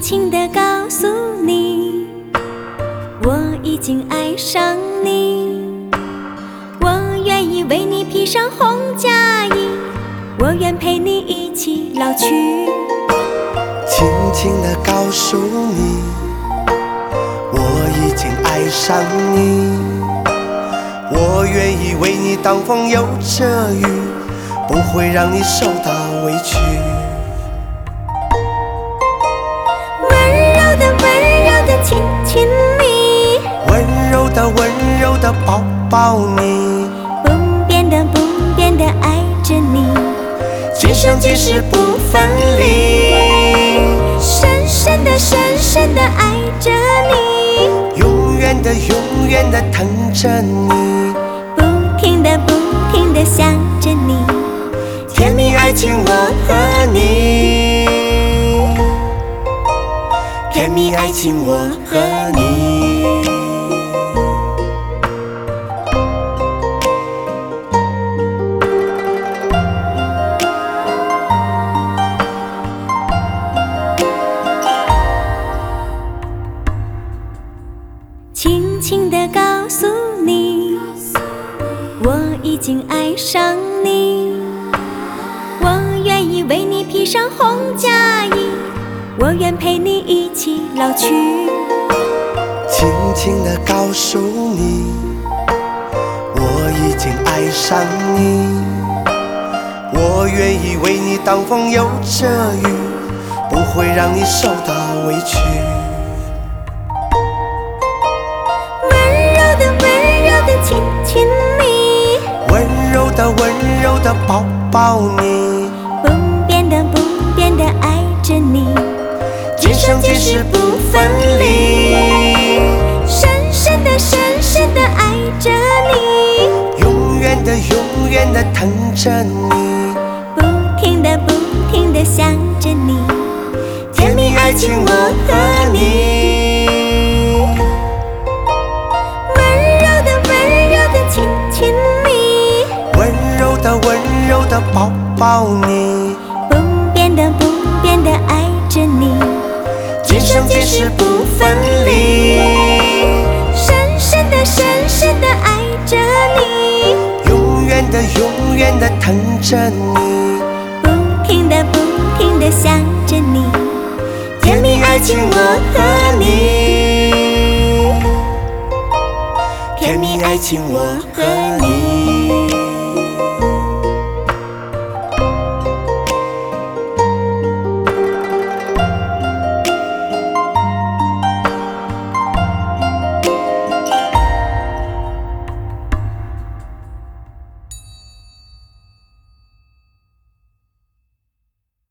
轻地告诉你，我已经爱上你，我愿意为你披上红嫁衣，我愿陪你一起老去。 轻轻地告诉你，我已经爱上你，我愿意为你挡风又遮雨，不会让你受到委屈。 温柔的亲亲你， 温柔的抱抱你， 不变的爱着你， 今生今世不分离， 深深的爱着你， 永远的疼着你， 不停的想着你， 甜蜜爱情我和你，甜蜜爱情我和你。 轻轻地告诉你，我已经爱上你，我愿意为你披上红嫁衣，我愿陪你一起老去。 轻轻地告诉你，我已经爱上你，我愿意为你挡风又遮雨，不会让你受到委屈。 温柔的亲亲你， 温柔的抱抱你， 不变的爱着你， 今生今世不分离， 深深的爱着你， 永远的疼着你， 不停的想着你， 甜蜜爱情我和你， 温柔的亲亲你， 温柔的抱抱你， 不变的爱着你， 今生今世不分离， 深深的爱着你， 永远的疼着你， 不停的想着你， 甜蜜爱情我和你，甜蜜爱情我和你。